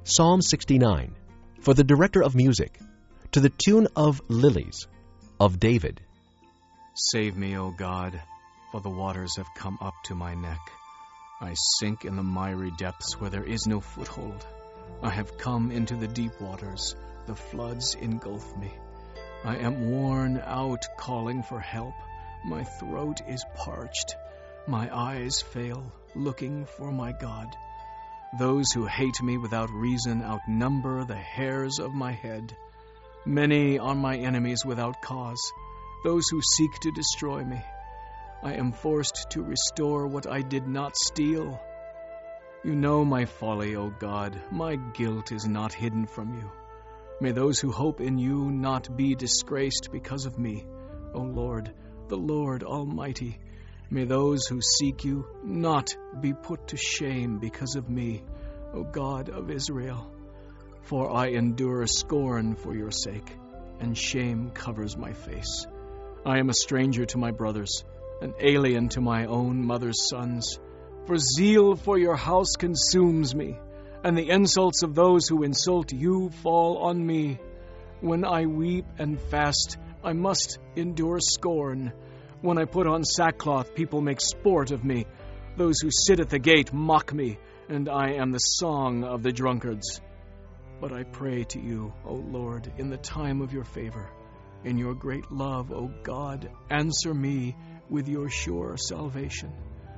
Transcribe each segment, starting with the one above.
Psalm 69, for the director of music, to the tune of Lilies, of David. Save me, O God, for the waters have come up to my neck. I sink in the miry depths where there is no foothold. I have come into the deep waters. The floods engulf me. I am worn out calling for help. My throat is parched. My eyes fail, looking for my God. Those who hate me without reason outnumber the hairs of my head. Many are my enemies without cause, those who seek to destroy me. I am forced to restore what I did not steal. You know my folly, O God. My guilt is not hidden from you. May those who hope in you not be disgraced because of me, O Lord, the Lord Almighty. May those who seek you not be put to shame because of me, O God of Israel. For I endure scorn for your sake, and shame covers my face. I am a stranger to my brothers, an alien to my own mother's sons. For zeal for your house consumes me, and the insults of those who insult you fall on me. When I weep and fast, I must endure scorn. When I put on sackcloth, people make sport of me. Those who sit at the gate mock me, and I am the song of the drunkards. But I pray to you, O Lord, in the time of your favor. In your great love, O God, answer me with your sure salvation.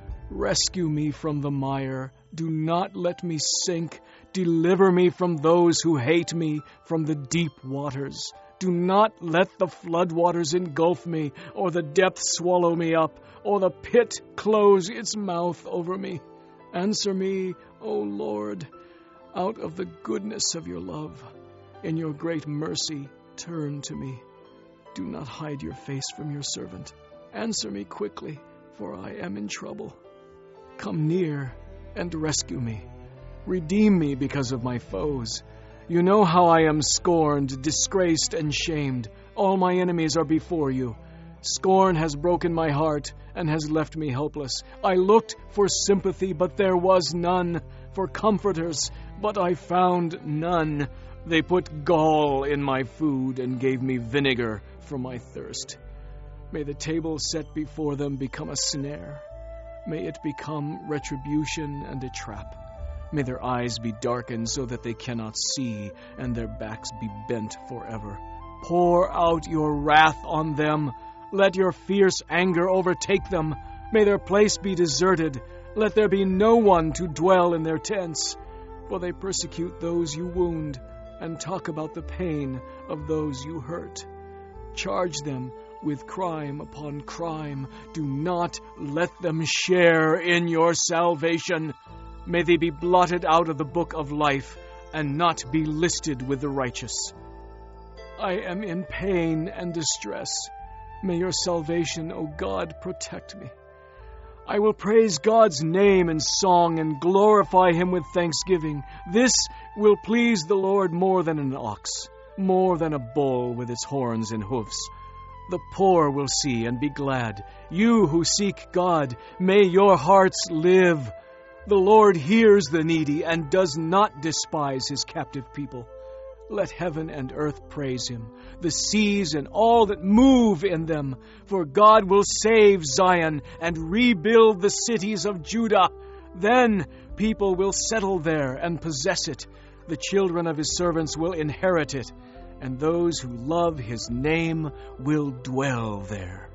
Rescue me from the mire. Do not let me sink. Deliver me from those who hate me, from the deep waters. Do not let the floodwaters engulf me, or the depths swallow me up, or the pit close its mouth over me. Answer me, O Lord, out of the goodness of your love. In your great mercy, turn to me. Do not hide your face from your servant. Answer me quickly, for I am in trouble. Come near and rescue me. Redeem me because of my foes. You know how I am scorned, disgraced, and shamed. All my enemies are before you. Scorn has broken my heart and has left me helpless. I looked for sympathy, but there was none. For comforters, but I found none. They put gall in my food and gave me vinegar for my thirst. May the table set before them become a snare. May it become retribution and a trap. May their eyes be darkened so that they cannot see, and their backs be bent forever. Pour out your wrath on them. Let your fierce anger overtake them. May their place be deserted. Let there be no one to dwell in their tents. For they persecute those you wound, and talk about the pain of those you hurt. Charge them with crime upon crime. Do not let them share in your salvation. May they be blotted out of the book of life and not be listed with the righteous. I am in pain and distress. May your salvation, O God, protect me. I will praise God's name in song and glorify him with thanksgiving. This will please the Lord more than an ox, more than a bull with its horns and hoofs. The poor will see and be glad. You who seek God, may your hearts live. The Lord hears the needy and does not despise his captive people. Let heaven and earth praise him, the seas and all that move in them. For God will save Zion and rebuild the cities of Judah. Then people will settle there and possess it. The children of his servants will inherit it, and those who love his name will dwell there.